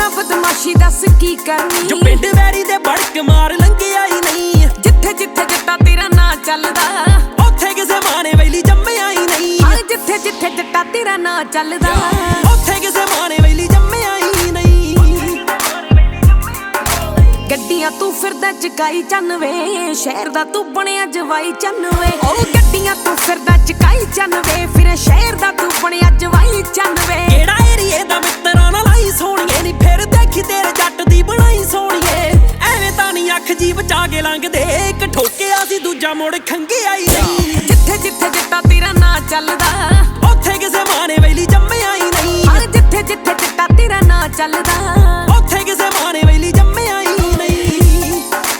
ਨਾ ਬਦਮਾਸ਼ੀ ਦੱਸ ਕੀ ਕਰਨੀ, ਜੋ ਪਿੰਡ ਵੈਰੀ ਦੇ ਬੜਕ ਮਾਰ ਲੰਘਿਆ ਹੀ ਨਹੀਂ। ਜਿੱਥੇ ਜਿੱਥੇ ਜੱਟਾ ਤੇਰਾ ਨਾਂ ਚੱਲਦਾ, ਉੱਥੇ ਕਿਸੇ ਮਾਣੇ ਵੈਲੀ ਜੰਮਿਆ ਹੀ ਨਹੀਂ। ਜਿੱਥੇ ਜਿੱਥੇ ਜੱਟਾ ਤੇਰਾ ਨਾਂ ਚੱਲਦਾ, ਉੱਥੇ ਕਿਸੇ ਮਾਣੇ ਵੈਲੀ ਜੰਮਿਆ ਹੀ ਨਹੀਂ। ਗੱਡੀਆਂ ਤੂੰ ਫਿਰਦਾ ਚਕਾਈ 94, ਸ਼ਹਿਰ ਦਾ ਤੂੰ ਬਣਿਆ ਜਵਾਈ 94। ਉਹ ਗੱਡੀਆਂ ਤੂੰ ਫਿਰਦਾ ਚਕਾਈ 94, ਫਿਰ ਸ਼ਹਿਰ ਦਾ ਤੂੰ ਬਣਿਆ ਜਵਾਈ 94। ਕਿਹੜਾ ਏਰੀਏ ਦਾ ਮਿੱਤਰਾਂ ਨਾਲ ਆਈ ਸੋਹਣੀਏ ਨੀ, ਫਿਰ ਦੇਖੀ ਤੇਰੇ ਜੱਟ ਦੀ ਬਣਾਈ ਸੋਹਣੀਏ। ਐਵੇਂ ਤਾਂ ਨਹੀਂ ਅੱਖ ਜੀ ਬਚਾ ਕੇ ਲੰਘਦੇ, ਇੱਕ ਠੋਕਿਆ ਸੀ ਦੂਜਾ ਮੁੜ ਖੰਗਿਆ ਹੀ ਨਹੀਂ। ਜਿੱਥੇ ਜਿੱਥੇ ਜੱਟਾ ਤੇਰਾ ਨਾਂ ਚੱਲਦਾ, ਉੱਥੇ ਕਿਸੇ ਮਾਣੇ ਵੈਲੀ ਜੰਮਿਆ ਹੀ ਨਹੀਂ। ਜਿੱਥੇ ਜਿੱਥੇ ਜੱਟਾ ਤੇਰਾ ਨਾਂ ਚੱਲਦਾ, ਉੱਥੇ ਕਿਸੇ ਮਾਣੇ ਵੈਲੀ ਜੰਮਿਆ ਹੀ ਨਹੀਂ।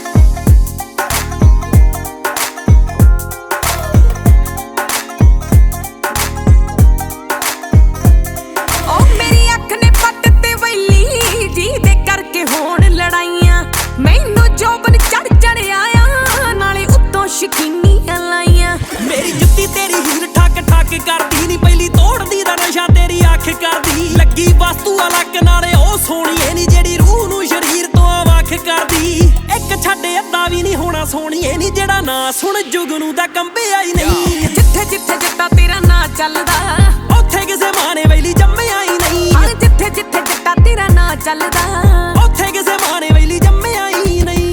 ਉਹ ਮੇਰੀ ਅੱਖ ਨੇ ਪੱਟ ਤੇ ਵੈਲੀ ਜੀ ਦੇ ਕਰਕੇ ਹੋਣ ਲੜਾਈਆਂ। ਮੈਨੂੰ ਜੋਬਨ ਚੜ ਆਇਆ, ਨਾਲੇ ਉੱਤੋਂ ਸ਼ਕੀਨੀਆਂ ਲਾਈਆਂ। ਮੇਰੀ ਜੁੱਤੀ ਤੇਰੀ ਹੀਰ ਠੱਕ ਠੱਕ ਕਰਦੀ ਨੀ, ਪਹਿਲੀ ਤੋੜਦੀ ਦਾ ਨਸ਼ਾ ਤੇਰੀ ਅੱਖ ਕਰਦੀ। ਲੱਗੀ ਵਸਤੂ ਅਲੱਗ ਨਾਲੇ ਉਹ ਸੋਹਣੀਏ ਨੀ, ਜਿਹੜੀ ਰੂਹ ਨੂੰ ਸਰੀਰ ਤੋਂ ਵੱਖ ਕਰਦੀ। ਇੱਕ ਛੱਡ ਅੱਧਾ ਵੀ ਨਹੀਂ ਹੋਣਾ ਸੋਹਣੀਏ ਨੀ, ਜਿਹੜਾ ਨਾ ਸੁਣ ਜੁਗਨੂ ਦਾ ਕੰਬਿਆ ਹੀ ਨਹੀਂ। ਜਿੱਥੇ ਜਿੱਥੇ ਜੱਟਾ ਤੇਰਾ ਨਾਂ ਚੱਲਦਾ, ਉੱਥੇ ਕਿਸੇ ਮਾਣੇ ਵੈਲੀ ਜੰਮਿਆ ਹੀ ਨਹੀਂ। ਜਿੱਥੇ ਜਿੱਥੇ ਜੱਟਾ ਤੇਰਾ ਨਾਂ ਚੱਲਦਾ, ਉੱਥੇ ਕਿਸੇ ਮਾਣੇ ਵੈਲੀ ਜੰਮਿਆ ਹੀ ਨਹੀਂ।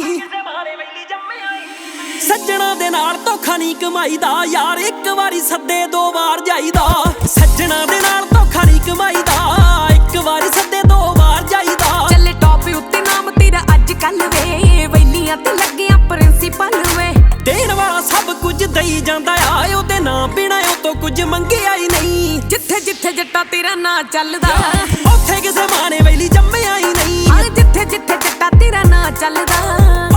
ਸੱਜਣਾ ਦੇ ਨਾਲ ਧੋਖਾ ਨਹੀਂ ਕਮਾਈਦਾ ਯਾਰ, ਇੱਕ ਵਾਰੀ ਸੱਦੇ ਦੋ ਵਾਰ ਜਾਈਦਾ। ਸੱਜਣਾ ਦੇ ਨਾਲ ਧੋਖਾ ਨਹੀਂ ਕਮਾਈਦਾ, ਇੱਕ ਵਾਰੀ ਸੱਦੇ ਦੋ ਵਾਰ ਜਾਈਦਾ। ਚੱਲੇ ਟੌਪ ਉੱਤੇ ਨਾਮ ਤੇਰਾ ਅੱਜ ਕੱਲ ਵੇ, ਵੈਲੀਆਂ ਤੇ ਲੱਗਿਆ ਪ੍ਰਿੰਸੀਪਲ ਵੇ। ਦੇਣ ਵਾਲਾ ਸਭ ਕੁਝ ਦਈ ਜਾਂਦਾ ਆ, ਉਹਦੇ ਨਾਂ ਬਿਨਾਂ ਉਹ ਤੋਂ ਕੁਝ ਮੰਗਿਆ ਹੀ ਨਹੀਂ। ਜਿੱਥੇ ਜਿੱਥੇ ਜੱਟਾ ਤੇਰਾ ਨਾਂ ਚੱਲਦਾ, ਉੱਥੇ ਕਿਸੇ ਮਾਣੇ ਵੈਲੀ ਜੰਮਿਆ ਹੀ ਨਹੀਂ। ਜਿੱਥੇ ਜਿੱਥੇ ਜੱਟਾ ਤੇਰਾ ਨਾਂ ਚੱਲਦਾ।